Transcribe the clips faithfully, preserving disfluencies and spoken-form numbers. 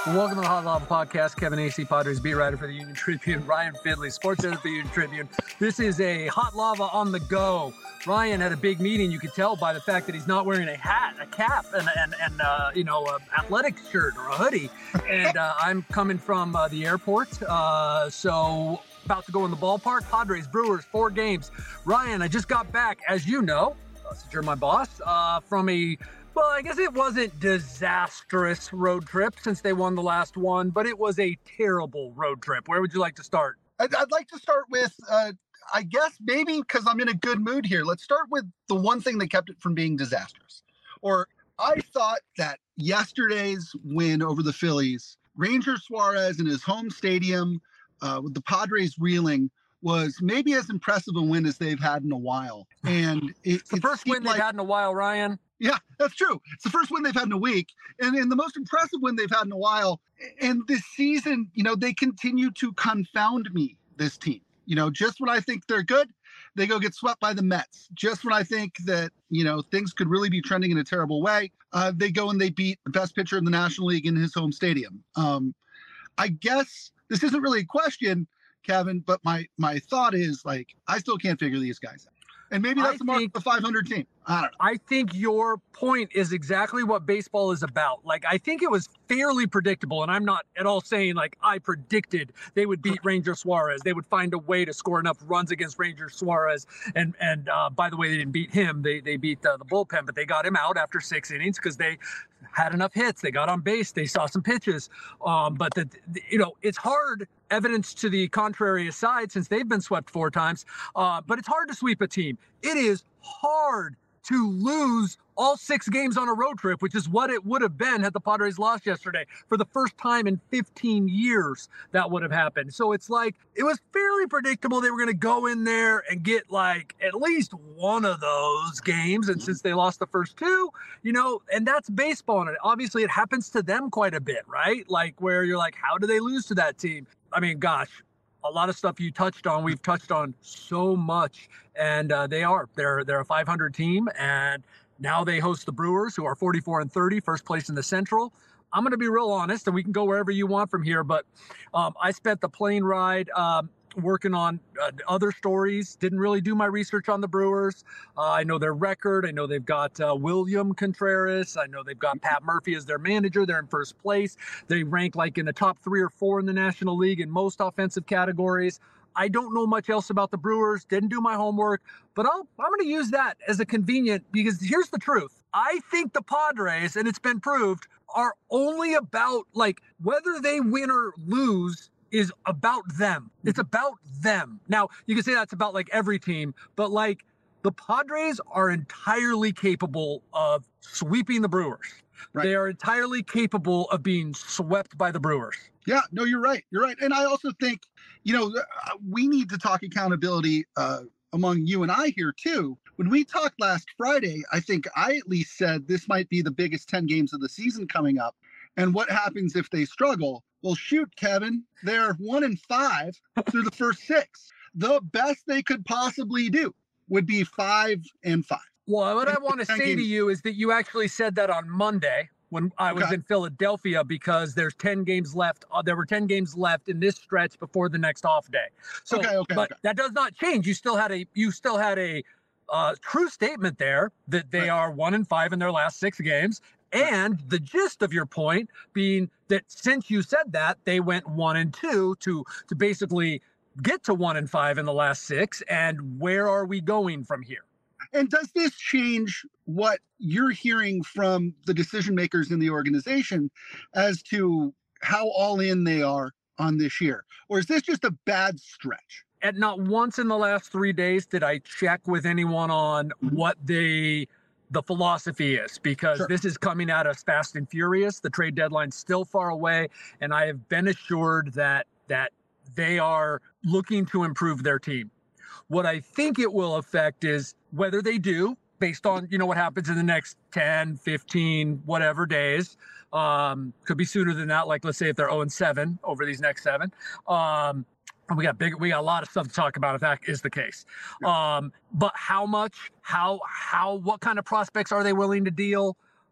Welcome to the Hot Lava Podcast. Kevin A C, Padres beat writer for the Union Tribune. Ryan Fidley, sports editor for the Union Tribune. This is a Hot Lava on the go. Ryan had a big meeting. You could tell by the fact that he's not wearing a hat, a cap, and and, and uh, you know, an athletic shirt or a hoodie. And uh, I'm coming from uh, the airport, uh, so about to go in the ballpark. Padres, Brewers, four games. Ryan, I just got back, as you know, since you're my boss, uh, from a Well, I guess it wasn't disastrous road trip since they won the last one, but it was a terrible road trip. Where would you like to start? I'd, I'd like to start with, uh, I guess maybe because I'm in a good mood here. Let's start with the one thing that kept it from being disastrous. Or I thought that yesterday's win over the Phillies, Ranger Suarez in his home stadium uh, with the Padres reeling, was maybe as impressive a win as they've had in a while. And it, it's the it first win they've like, had in a while, Ryan. Yeah, that's true. It's the first win they've had in a week, and, and the most impressive win they've had in a while. And this season, you know, they continue to confound me, this team. You know, just when I think they're good, they go get swept by the Mets. Just when I think that, you know, things could really be trending in a terrible way, uh, they go and they beat the best pitcher in the National League in his home stadium. Um, I guess this isn't really a question, Kevin, but my my thought is, like, I still can't figure these guys out. And maybe that's I the mark think, of the five hundred team. I don't know. I think your point is exactly what baseball is about. Like, I think it was fairly predictable, and I'm not at all saying, like, I predicted they would beat Ranger Suarez. They would find a way to score enough runs against Ranger Suarez. And, and uh, by the way, they didn't beat him. They they beat uh, the bullpen, but they got him out after six innings because they had enough hits. They got on base. They saw some pitches. Um, but, the, the, you know, it's hard, evidence to the contrary aside, since they've been swept four times, uh, but it's hard to sweep a team. It is hard to lose all six games on a road trip, which is what it would have been had the Padres lost yesterday. For the first time in fifteen years, that would have happened. So it's like, it was fairly predictable they were going to go in there and get like at least one of those games. And since they lost the first two, you know, and that's baseball. And obviously it happens to them quite a bit, right? Like, where you're like, how do they lose to that team? I mean, gosh, a lot of stuff you touched on, we've touched on so much, and uh, they are, they're, they're a five hundred team, and now they host the Brewers, who are forty-four and thirty, first place in the Central. I'm going to be real honest, and we can go wherever you want from here, but um, I spent the plane ride um, working on uh, other stories, didn't really do my research on the Brewers. Uh, I know their record. I know they've got uh, William Contreras. I know they've got Pat Murphy as their manager. They're in first place. They rank like in the top three or four in the National League in most offensive categories. I don't know much else about the Brewers, didn't do my homework, but I'll, I'm going to use that as a convenient, because here's the truth. I think the Padres, and it's been proved, are only about, like, whether they win or lose is about them. It's about them. Now, you can say that's about like every team, but like the Padres are entirely capable of sweeping the Brewers. Right. They are entirely capable of being swept by the Brewers. Yeah, no, you're right. You're right. And I also think, you know, we need to talk accountability uh, among you and I here too. When we talked last Friday, I think I at least said this might be the biggest ten games of the season coming up. And what happens if they struggle? Well, shoot, Kevin, they're one and five through the first six. The best they could possibly do would be five and five. Well, what I want to say games. to you is that you actually said that on Monday when I was okay. in Philadelphia, because there's ten games left. Uh, there were ten games left in this stretch before the next off day. So, okay, okay, but okay. that does not change. You still had a, you still had a uh, true statement there that they right. are one and five in their last six games. And the gist of your point being that since you said that, they went one and two to to basically get to one and five in the last six. And where are we going from here? And does this change what you're hearing from the decision makers in the organization as to how all in they are on this year? Or is this just a bad stretch? And not once in the last three days did I check with anyone on mm-hmm. what they... the philosophy is, because sure. this is coming at us fast and furious. The trade deadline's still far away, and I have been assured that that they are looking to improve their team. What I think it will affect is whether they do, based on, you know, what happens in the next ten, fifteen, whatever days. Um, could be sooner than that. Like, let's say if they're oh and seven over these next seven. Um, And we got big, we got a lot of stuff to talk about if that is the case. Yeah. Um, but how much, how, how, what kind of prospects are they willing to deal?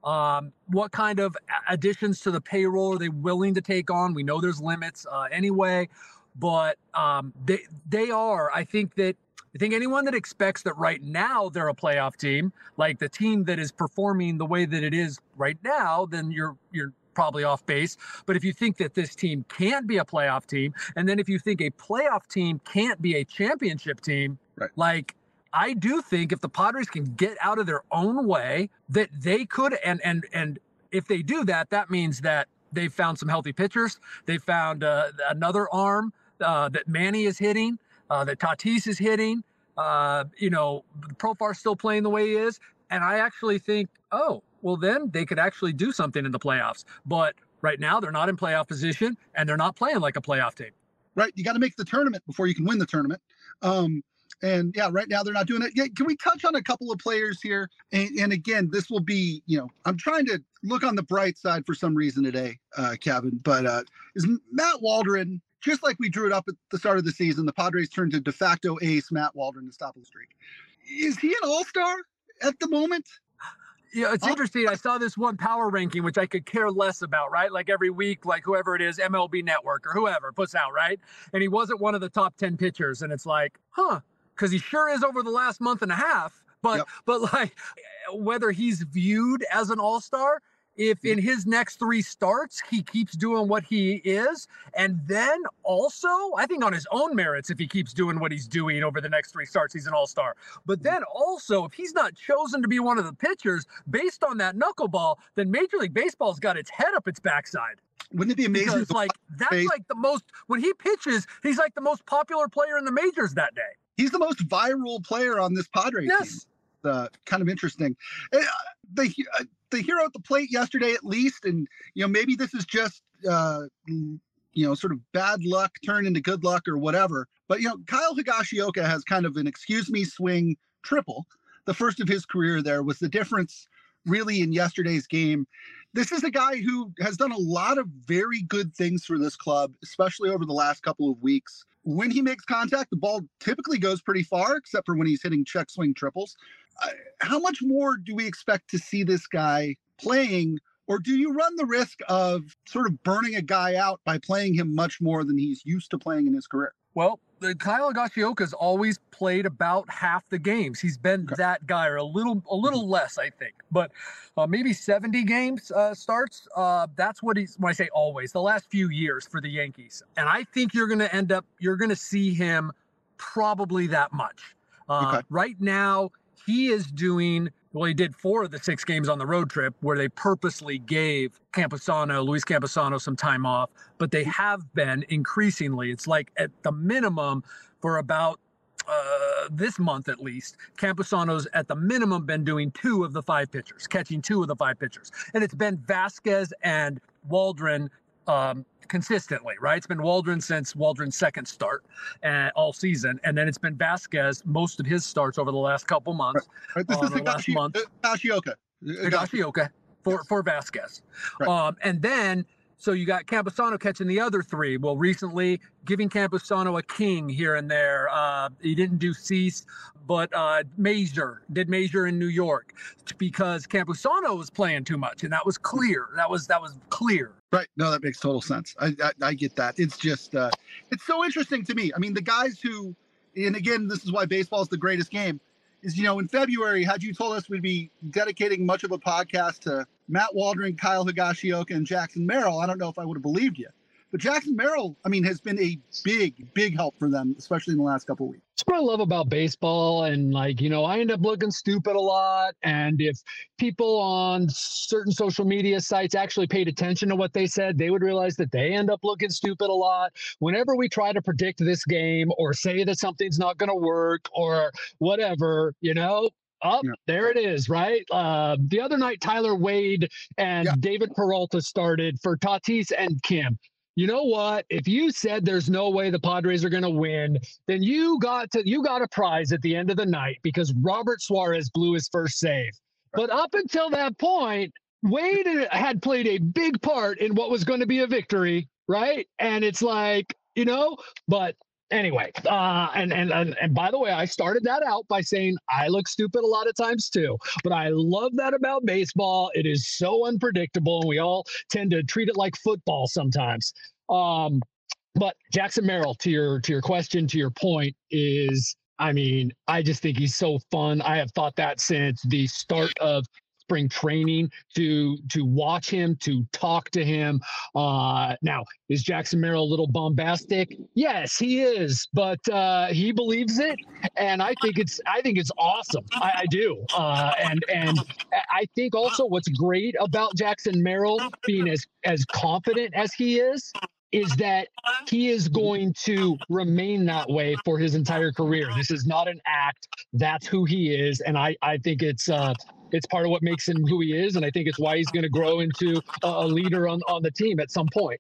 Um, what kind of additions to the payroll are they willing to take on? We know there's limits uh, anyway, but um, they they are. I think that I think anyone that expects that right now they're a playoff team, like the team that is performing the way that it is right now, then you're you're probably off base. But if you think that this team can't be a playoff team, and then if you think a playoff team can't be a championship team, right. like I do think if the Padres can get out of their own way, that they could, and and and if they do that, that means that they've found some healthy pitchers. They found uh, another arm uh, that Manny is hitting, uh, that Tatis is hitting. Uh, you know, Profar's still playing the way he is, and I actually think, oh, well, then they could actually do something in the playoffs. But right now, they're not in playoff position, and they're not playing like a playoff team. Right, you got to make the tournament before you can win the tournament. Um, And yeah, right now they're not doing it. Yeah, can we touch on a couple of players here? And, and again, this will be, you know, I'm trying to look on the bright side for some reason today, uh, Kevin. But uh, is Matt Waldron, just like we drew it up at the start of the season, the Padres turned to de facto ace Matt Waldron to stop the streak. Is he an all-star at the moment? Yeah, it's interesting. I saw this one power ranking, which I could care less about, right? Like every week, like whoever it is, M L B Network or whoever puts out, right? And he wasn't one of the top ten pitchers. And it's like, huh. Because he sure is over the last month and a half, but yep. but like whether he's viewed as an all-star, if in his next three starts he keeps doing what he is, and then also I think on his own merits, if he keeps doing what he's doing over the next three starts, he's an all-star. But then also if he's not chosen to be one of the pitchers based on that knuckleball, then Major League Baseball's got its head up its backside. Wouldn't it be amazing? Because like that's like the most when he pitches, he's like the most popular player in the majors that day. He's the most viral player on this Padres yes. team. Uh, kind of interesting. Uh, the uh, the hero at the plate yesterday, at least, and you know maybe this is just uh, you know sort of bad luck turned into good luck or whatever. But you know Kyle Higashioka has kind of an excuse me swing triple. The first of his career there was the difference really in yesterday's game. This is a guy who has done a lot of very good things for this club, especially over the last couple of weeks. When he makes contact, the ball typically goes pretty far, except for when he's hitting check swing triples. Uh, how much more do we expect to see this guy playing, or do you run the risk of sort of burning a guy out by playing him much more than he's used to playing in his career? Well, Kyle Higashioka's always played about half the games. He's been okay. that guy, or a little, a little mm-hmm. less, I think, but uh, maybe seventy games uh, starts. Uh, that's what he's. When I say always, the last few years for the Yankees, and I think you're going to end up. You're going to see him probably that much. Uh, okay. Right now, he is doing. Well, he did four of the six games on the road trip where they purposely gave Campusano, Luis Campusano, some time off, but they have been increasingly. It's like at the minimum for about uh, this month at least, Campusano's at the minimum been doing two of the five pitchers, catching two of the five pitchers. And it's been Vasquez and Waldron um, consistently, right? It's been Waldron since Waldron's second start uh, all season. And then it's been Vasquez most of his starts over the last couple months. Right. This uh, is the last Higashi, month. Higashioka. Higashioka for, for Vasquez. Right. Um, and then, so you got Campusano catching the other three. Well, recently giving Campusano a king here and there. Uh, he didn't do Cease, but uh, Major did Major in New York because Campusano was playing too much, and that was clear. That was that was clear. Right. No, that makes total sense. I I, I get that. It's just uh, it's so interesting to me. I mean, the guys who, and again, this is why baseball is the greatest game. Is, you know, in February, had you told us we'd be dedicating much of a podcast to Matt Waldron, Kyle Higashioka, and Jackson Merrill, I don't know if I would have believed you. But Jackson Merrill, I mean, has been a big, big help for them, especially in the last couple of weeks. That's what I love about baseball. And like, you know, I end up looking stupid a lot. And if people on certain social media sites actually paid attention to what they said, they would realize that they end up looking stupid a lot. Whenever we try to predict this game or say that something's not going to work or whatever, you know, up, yeah. there it is, right? Uh, the other night, Tyler Wade and yeah. David Peralta started for Tatis and Kim. You know what? If you said there's no way the Padres are going to win, then you got to you got a prize at the end of the night because Robert Suarez blew his first save. But up until that point, Wade had played a big part in what was going to be a victory, right? And it's like, you know, but Anyway, uh, and, and and and by the way, I started that out by saying I look stupid a lot of times too. But I love that about baseball. It is so unpredictable, and we all tend to treat it like football sometimes. Um, but Jackson Merrill, to your to your question, to your point, is I mean, I just think he's so fun. I have thought that since the start of spring training, to to watch him, to talk to him. Uh, now, is Jackson Merrill a little bombastic? Yes, he is, but uh, he believes it, and I think it's I think it's awesome. I, I do, uh, and and I think also what's great about Jackson Merrill being as as confident as he is is that he is going to remain that way for his entire career. This is not an act. That's who he is, and I I think it's. Uh, It's part of what makes him who he is, and I think it's why he's going to grow into a, a leader on, on the team at some point.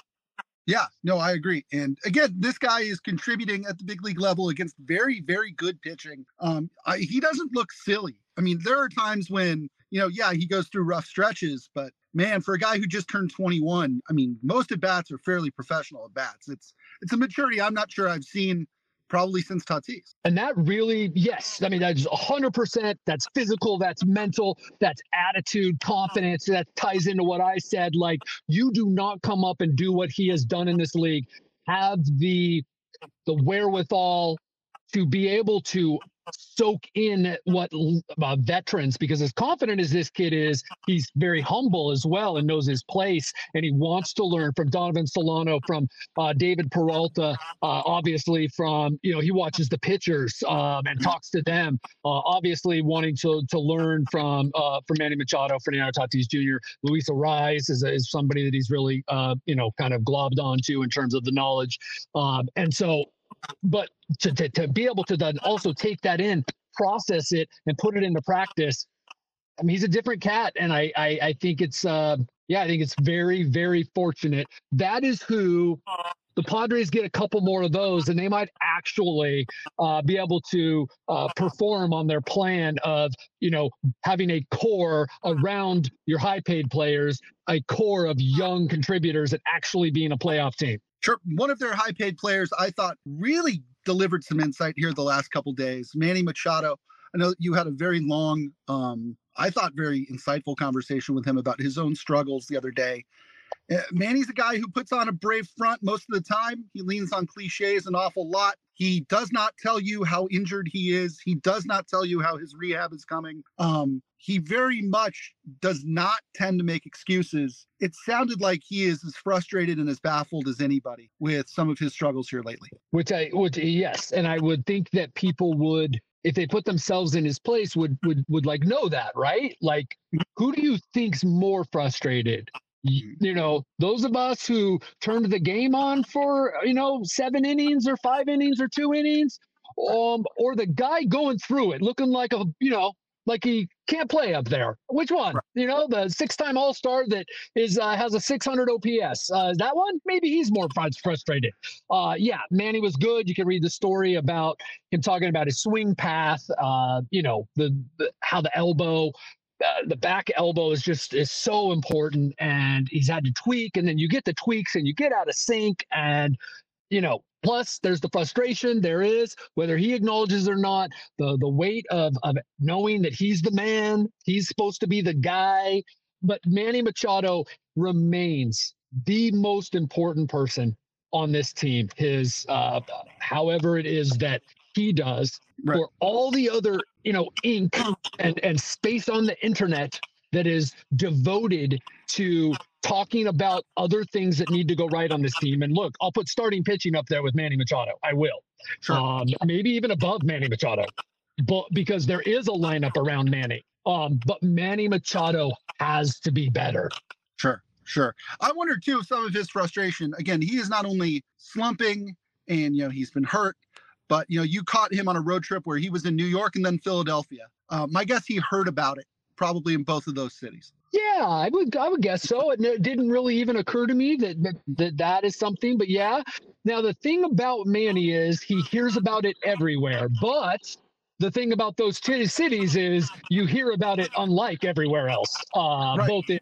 Yeah, no, I agree. And again, this guy is contributing at the big league level against very, very good pitching. Um, I, he doesn't look silly. I mean, there are times when, you know, yeah, he goes through rough stretches, but man, for a guy who just turned twenty-one, I mean, most at bats are fairly professional at bats. It's it's a maturity I'm not sure I've seen probably since Tatis. And that really, yes, I mean, that's one hundred percent. That's physical, that's mental, that's attitude, confidence. That ties into what I said. Like, you do not come up and do what he has done in this league, have the the wherewithal to be able to soak in what uh, veterans, because as confident as this kid is, he's very humble as well and knows his place, and he wants to learn from Donovan Solano, from uh, David Peralta, uh, obviously from, you know, he watches the pitchers um, and talks to them, uh, obviously wanting to to learn from uh, from Manny Machado, Fernando Tatis Junior Luis Arraez is, is somebody that he's really, uh, you know, kind of globbed onto in terms of the knowledge. Um, and so, but to, to, to be able to then also take that in, process it, and put it into practice, I mean, he's a different cat. And I, I, I think it's, uh, yeah, I think it's very, very fortunate. That is who the Padres get a couple more of those, and they might actually uh, be able to uh, perform on their plan of, you know, having a core around your high-paid players, a core of young contributors, and actually being a playoff team. Sure. One of their high-paid players, I thought, really delivered some insight here the last couple of days. Manny Machado. I know you had a very long, um, I thought, very insightful conversation with him about his own struggles the other day. Uh, Manny's a guy who puts on a brave front most of the time. He leans on cliches an awful lot. He does not tell you how injured he is. He does not tell you how his rehab is coming. Um, he very much does not tend to make excuses. It sounded like he is as frustrated and as baffled as anybody with some of his struggles here lately. Which I would, yes. And I would think that people would, if they put themselves in his place, would, would, would like know that, right? Like, who do you think's more frustrated? You know, those of us who turned the game on for, you know, seven innings or five innings or two innings, um, or the guy going through it looking like a, you know, like he can't play up there. Which one? Right. You know, the six-time All-Star that is uh, has a six hundred O P S. Uh, that one? Maybe he's more frustrated. Uh, yeah, Manny was good. You can read the story about him talking about his swing path, uh, you know, the, the how the elbow – Uh, the back elbow is just is so important, and he's had to tweak, and then you get the tweaks and you get out of sync, and you know, plus there's the frustration there is, whether he acknowledges or not, the the weight of of knowing that he's the man, he's supposed to be the guy. But Manny Machado remains the most important person on this team. His uh however it is that he does. Right. For all the other, you know, ink and, and space on the internet that is devoted to talking about other things that need to go right on this team. And look, I'll put starting pitching up there with Manny Machado. I will. Sure. Um, maybe even above Manny Machado, but because there is a lineup around Manny. Um, but Manny Machado has to be better. Sure, sure. I wonder too if some of his frustration, again, he is not only slumping and, you know, he's been hurt, but, you know, you caught him on a road trip where he was in New York and then Philadelphia. Uh, my guess he heard about it probably in both of those cities. Yeah, I would I would guess so. It, it didn't really even occur to me that, that that that is something. But yeah, now the thing about Manny is he hears about it everywhere. But the thing about those t- cities is you hear about it unlike everywhere else, uh, right. both in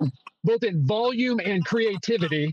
both in volume and creativity.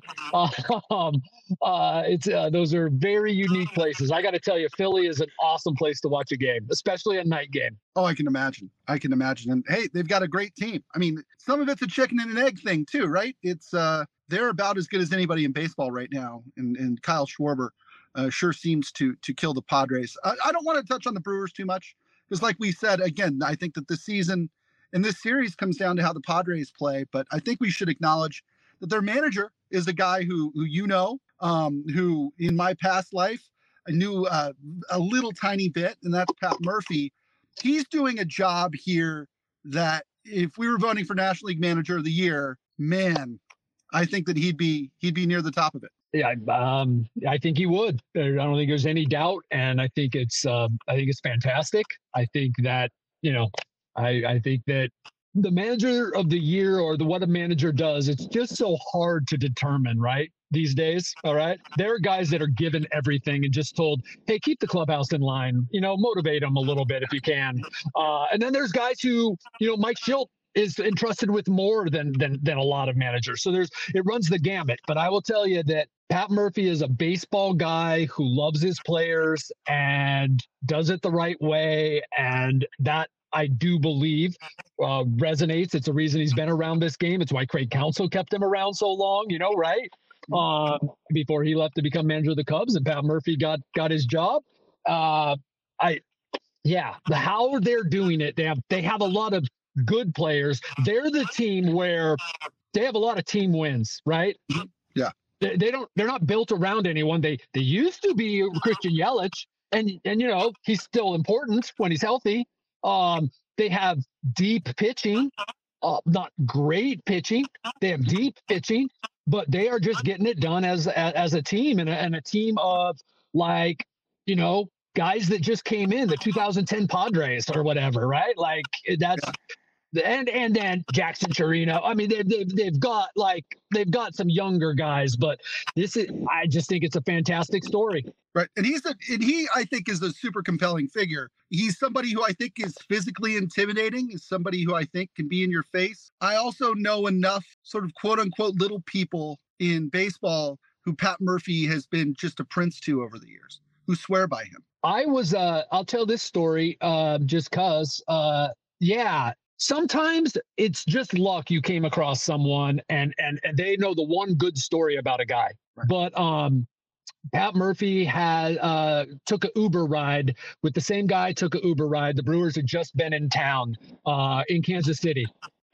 Um, uh, it's uh, those are very unique places. I got to tell you, Philly is an awesome place to watch a game, especially a night game. Oh, I can imagine. I can imagine. And hey, they've got a great team. I mean, some of it's a chicken and an egg thing too, right? It's uh, they're about as good as anybody in baseball right now. And, and Kyle Schwarber uh, sure seems to to kill the Padres. I, I don't want to touch on the Brewers too much because, like we said, again, I think that this season and this series comes down to how the Padres play. But I think we should acknowledge that their manager is a guy who who you know, um, who in my past life I knew uh, a little tiny bit, and that's Pat Murphy. He's doing a job here that if we were voting for National League Manager of the Year, man, I think that he'd be he'd be near the top of it. Yeah, um, I think he would. I don't think there's any doubt, and I think it's uh, I think it's fantastic. I think that you know, I I think that the Manager of the Year or the what a manager does, it's just so hard to determine, right? These days, all right? There are guys that are given everything and just told, hey, keep the clubhouse in line, you know, motivate them a little bit if you can. Uh, and then there's guys who, you know, Mike Schilt is entrusted with more than than than a lot of managers. So there's it runs the gamut. But I will tell you that Pat Murphy is a baseball guy who loves his players and does it the right way. And that I do believe uh, resonates. It's a reason he's been around this game. It's why Craig Counsell kept him around so long, you know, right? Um, before he left to become manager of the Cubs and Pat Murphy got got his job. Uh, I, yeah, the, how they're doing it. They have they have a lot of good players. They're the team where they have a lot of team wins, right? Yeah. They, they don't. They're not built around anyone. They they used to be Christian Yelich, and and you know he's still important when he's healthy. Um, they have deep pitching. Uh, not great pitching. They have deep pitching, but they are just getting it done as as, as a team and a, and a team of like, you know, guys that just came in, the two thousand ten Padres or whatever, right? Like that's and and then Jackson Chirino. I mean, they've they've they've got like they've got some younger guys, but this is I just think it's a fantastic story. Right. And he's a, and he, I think, is a super compelling figure. He's somebody who I think is physically intimidating, is somebody who I think can be in your face. I also know enough sort of quote unquote little people in baseball who Pat Murphy has been just a prince to over the years, who swear by him. I was, uh, I'll tell this story uh, just cause, uh, yeah, sometimes it's just luck you came across someone and, and, and they know the one good story about a guy. Right. But, um, Pat Murphy had uh, took an Uber ride with the same guy. Took an Uber ride. The Brewers had just been in town uh, in Kansas City,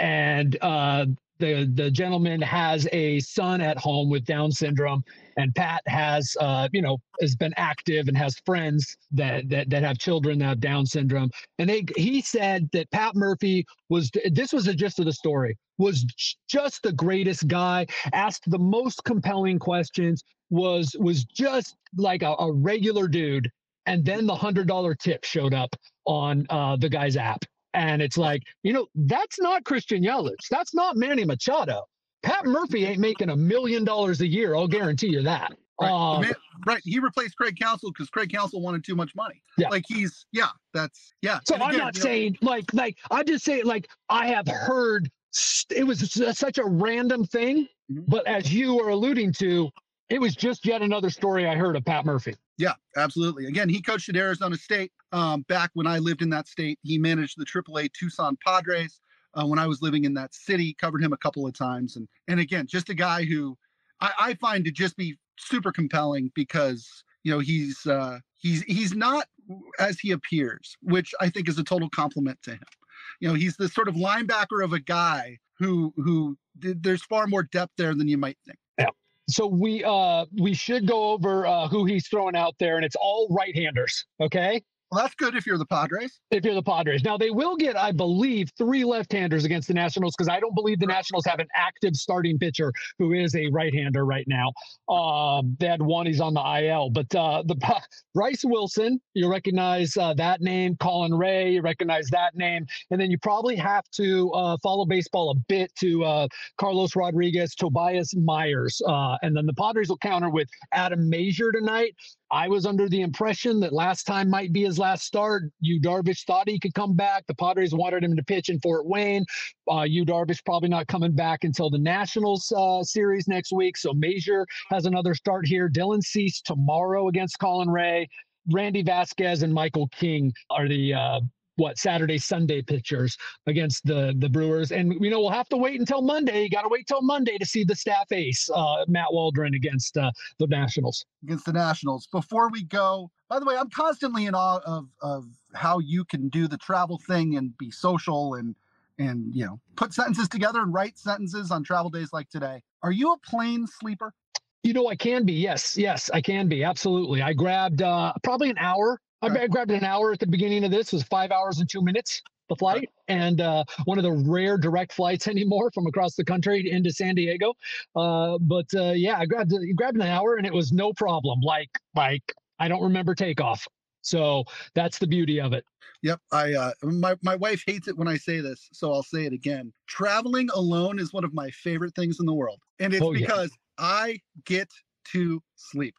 and uh, the the gentleman has a son at home with Down syndrome, and Pat has uh, you know has been active and has friends that that that have children that have Down syndrome. And they he said that Pat Murphy was this was the gist of the story was just the greatest guy. Asked the most compelling questions. was was just like a, a regular dude, and then the hundred dollar tip showed up on uh the guy's app, and it's like, you know, that's not Christian Yelich, that's not Manny Machado. Pat Murphy ain't making a million dollars a year, I'll guarantee you that. Right, um, man, right. He replaced Craig Counsell because Craig Counsell wanted too much money. Yeah. Like he's yeah, that's yeah. So And I'm again, not you know, saying like like I'm just saying like I have heard it was such a random thing, Mhm. but as you are alluding to, it was just yet another story I heard of Pat Murphy. Yeah, absolutely. Again, he coached at Arizona State um, back when I lived in that state. He managed the triple A Tucson Padres uh, when I was living in that city. Covered him a couple of times, and and again, just a guy who I, I find to just be super compelling because you know he's uh, he's he's not as he appears, which I think is a total compliment to him. You know, he's this sort of linebacker of a guy who who there's far more depth there than you might think. Yeah. So we uh we should go over uh, who he's throwing out there, and it's all right-handers. Okay. Well, that's good if you're the Padres. If you're the Padres. Now, they will get, I believe, three left-handers against the Nationals because I don't believe the Nationals have an active starting pitcher who is a right-hander right now. Um, they had one, he's on the I L. But uh, the Bryce Wilson, you recognize uh, that name. Colin Ray, you recognize that name. And then you probably have to uh, follow baseball a bit to uh, Carlos Rodriguez, Tobias Myers. Uh, and then the Padres will counter with Adam Mazier tonight. I was under the impression that last time might be his last start. Yu Darvish thought he could come back. The Padres wanted him to pitch in Fort Wayne. Uh, Yu Darvish probably not coming back until the Nationals uh, series next week. So Major has another start here. Dylan Cease tomorrow against Colin Ray. Randy Vasquez and Michael King are the uh, what Saturday, Sunday pitchers against the the Brewers. And, you know, we'll have to wait until Monday. You got to wait till Monday to see the staff ace, uh, Matt Waldron, against uh, the Nationals. Against the Nationals. Before we go, by the way, I'm constantly in awe of, of how you can do the travel thing and be social and, and, you know, put sentences together and write sentences on travel days like today. Are you a plane sleeper? You know, I can be. Yes, yes, I can be. Absolutely. I grabbed uh, probably an hour. I right. grabbed an hour at the beginning of this. It was five hours and two minutes, the flight. Right. And uh, one of the rare direct flights anymore from across the country into San Diego. Uh, but uh, yeah, I grabbed, grabbed an hour and it was no problem. Like, like I don't remember takeoff. So that's the beauty of it. Yep. I, uh, my, my wife hates it when I say this, so I'll say it again. Traveling alone is one of my favorite things in the world. And it's oh, because yeah. I get to sleep.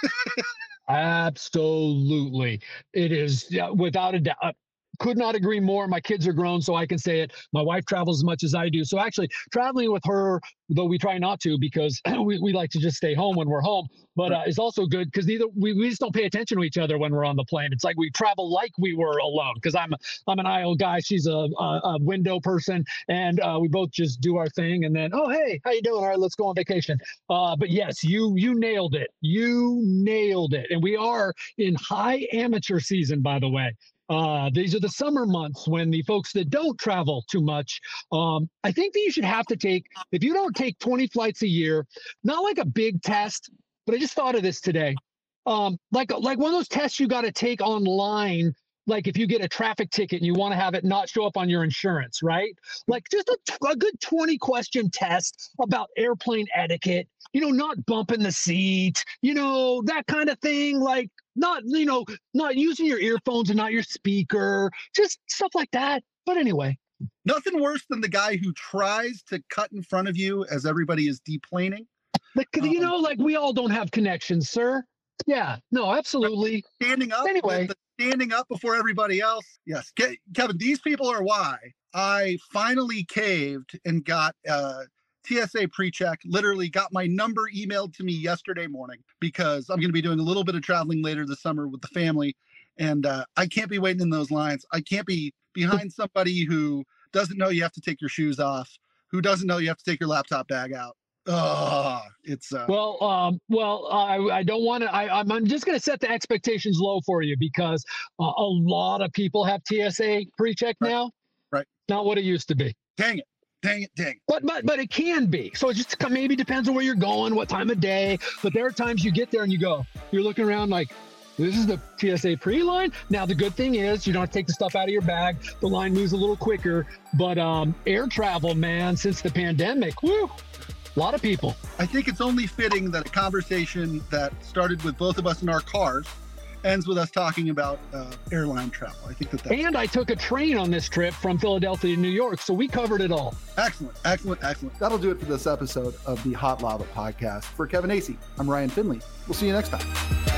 Absolutely. It is uh, without a doubt. Could not agree more. My kids are grown, so I can say it. My wife travels as much as I do. So actually traveling with her, though we try not to because we, we like to just stay home when we're home, but uh, it's also good because neither we, we just don't pay attention to each other when we're on the plane. It's like we travel like we were alone because I'm I'm an aisle guy. She's a, a, a window person, and uh, we both just do our thing. And then, oh, hey, how you doing? All right, let's go on vacation. Uh, but yes, you you nailed it. You nailed it. And we are in high amateur season, by the way. Uh, these are the summer months when the folks that don't travel too much, um, I think that you should have to take, if you don't take twenty flights a year, not like a big test, but I just thought of this today. Um, like, like one of those tests you got to take online, like if you get a traffic ticket and you want to have it not show up on your insurance, right? Like just a, a good twenty question test about airplane etiquette, you know, not bumping the seat, you know, that kind of thing. Like, Not, you know, not using your earphones and not your speaker, just stuff like that. But anyway. Nothing worse than the guy who tries to cut in front of you as everybody is deplaning. Like, um, you know, like we all don't have connections, sir. Yeah, no, absolutely. Standing up. Anyway. Standing up before everybody else. Yes. Ke- Kevin, these people are why I finally caved and got uh T S A pre-check, literally got my number emailed to me yesterday morning because I'm going to be doing a little bit of traveling later this summer with the family. And uh, I can't be waiting in those lines. I can't be behind somebody who doesn't know you have to take your shoes off, who doesn't know you have to take your laptop bag out. Oh, it's uh... well, um, well, I, I don't want to, I'm, I'm just going to set the expectations low for you because uh, a lot of people have T S A pre-check right. now. Right. Not what it used to be. Dang it. Dang it, dang it. But, but, but it can be. So it just maybe depends on where you're going, what time of day. But there are times you get there and you go, you're looking around like, this is the T S A pre-line. Now, the good thing is you don't have to take the stuff out of your bag. The line moves a little quicker. But um, air travel, man, since the pandemic, whoo, a lot of people. I think it's only fitting that a conversation that started with both of us in our cars ends with us talking about uh, airline travel. I think that that's... And I took a train on this trip from Philadelphia to New York, so we covered it all. Excellent, excellent, excellent. That'll do it for this episode of the Hot Lava Podcast. For Kevin Acee, I'm Ryan Finley. We'll see you next time.